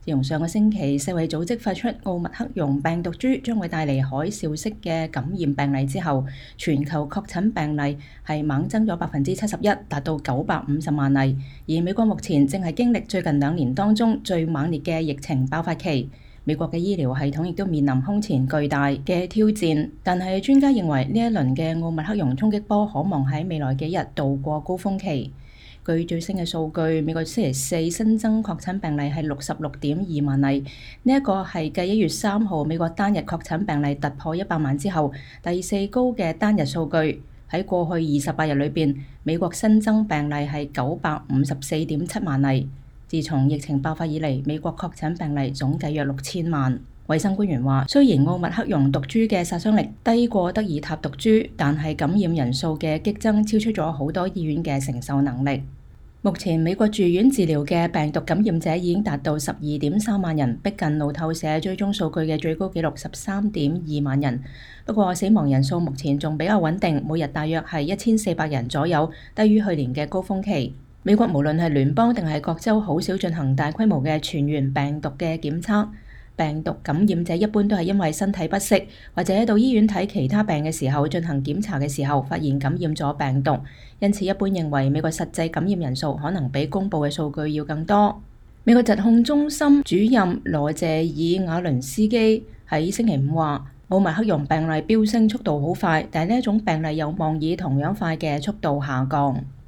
自從上個星期世衛組織發出奧密克戎病毒株將會帶嚟海嘯式嘅感染病例之後，全球確診病例係猛增咗71%，達到950萬例。而美國目前正係經歷最近2年當中最猛烈嘅疫情爆發期，美國嘅醫療系統亦都面臨空前巨大嘅挑戰。但係專家認為呢一輪嘅奧密克戎衝擊波可望喺未來幾日度過高峰期。據最新嘅數據，美國星期四新增確診病例係66.2萬例，呢一個係繼1月3號美國單日確診病例突破100萬之後第四高嘅單日數據。喺過去28日裏邊，美國新增病例係954.7萬例。自從疫情爆發以嚟，美國確診病例總計約6000萬。衛生官員話，雖然奧密克戎毒株嘅殺傷力低過德爾塔毒株，但係感染人數嘅激增超出咗好多醫院嘅承受能力。目前美國住院治療嘅病毒感染者已經達到12.3萬人，逼近路透社追蹤數據嘅最高紀錄13.2萬人。不過死亡人數目前仲比較穩定，每日大約係1400人左右，低於去年嘅高峰期。美國無論係聯邦定係各州，好少進行大規模嘅全員病毒嘅檢測。病毒感染者一般都係因為身體不適，或者到醫院睇其他病嘅時候進行檢查嘅時候發現感染咗病毒，因此一般認為美國實際感染人數可能比公佈嘅數據要更多。美國疾控中心主任羅謝爾瓦倫斯基喺星期五話，奧密克戎病例飆升速度好快，但係呢一種病例有望以同樣快嘅速度下降。